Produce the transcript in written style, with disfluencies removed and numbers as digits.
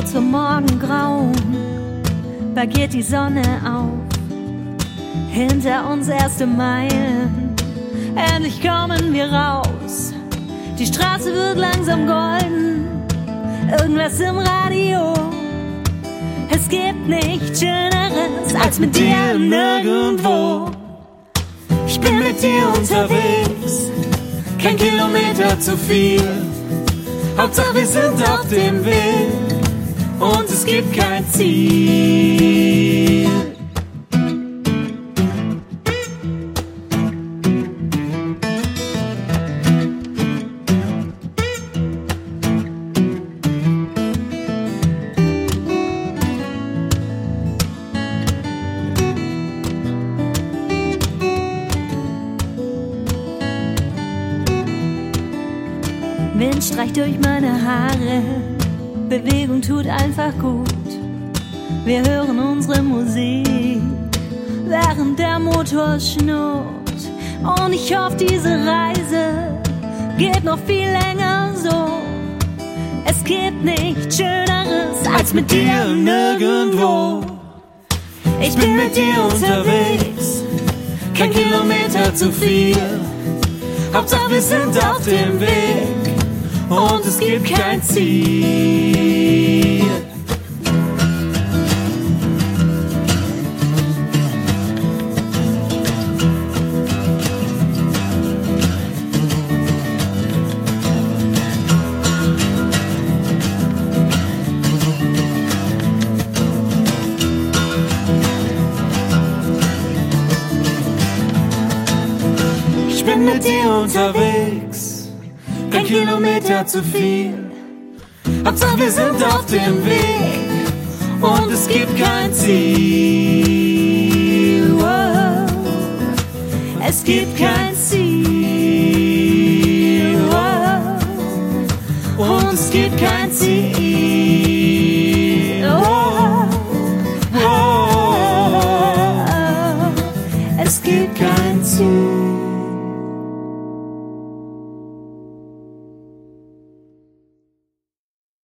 Kurz vor Morgengrauen geht die Sonne auf. Hinter uns erste Meilen, endlich kommen wir raus. Die Straße wird langsam golden, irgendwas im Radio. Es gibt nichts Schöneres als mit dir nirgendwo. Ich bin mit dir unterwegs, kein Kilometer zu viel. Hauptsache wir sind auf dem Weg und es gibt kein Ziel. Wind streicht durch meine Haare, Bewegung tut einfach gut. Wir hören unsere Musik, während der Motor schnurrt. Und ich hoffe, diese Reise geht noch viel länger so. Es gibt nichts Schöneres als mit dir nirgendwo. Ich bin mit dir unterwegs, kein Kilometer zu viel. Hauptsache wir sind auf dem Weg und es gibt kein Ziel. Ich bin mit dir unterwegs, kein Kilometer zu viel. Hauptsache wir sind auf dem Weg und es gibt kein Ziel. Wow. Es gibt kein Ziel. Wow. Und es gibt kein Ziel.